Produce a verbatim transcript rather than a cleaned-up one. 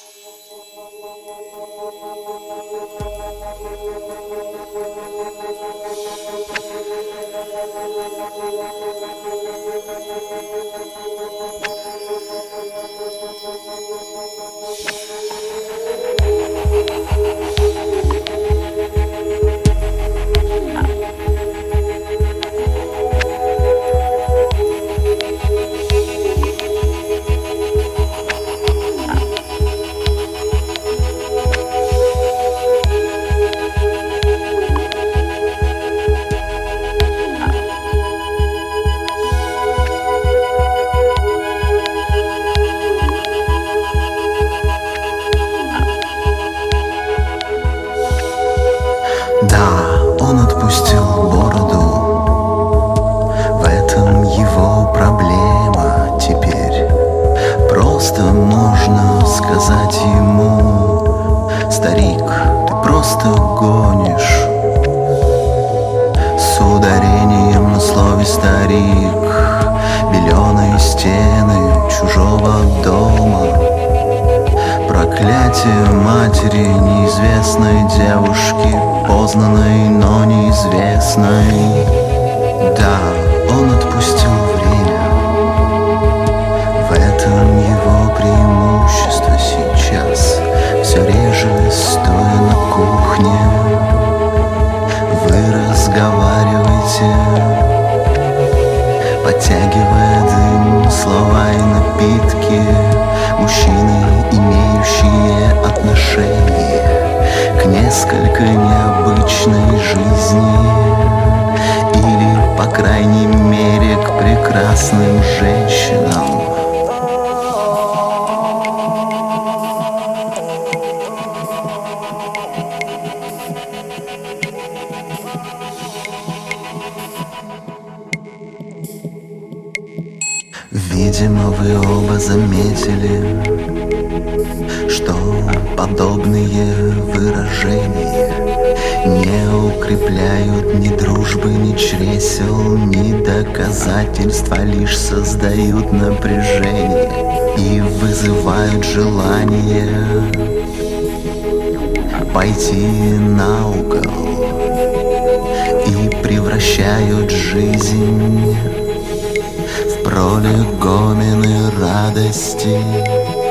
Да, он отпустил бороду, в этом его проблема теперь. Просто можно сказать ему: старик, ты просто гонишь. С ударением на слове старик, беленые стены чужого дома, проклятие матери неизвестной девушки, познанной, но неизвестной. Да, он отпустил время, в этом его преимущество сейчас. Все реже, стоя на кухне, вы разговариваете, подтягивая дым, слова и напитки. Мужчины, имеющие отношение к несколько необычной жизни, или, по крайней мере, к прекрасным женщинам. Видимо, вы оба заметили, что подобные выражения не укрепляют ни дружбы, ни чресел, ни доказательств, а лишь создают напряжение и вызывают желание пойти на угол, и превращают жизнь в пролегомены радости.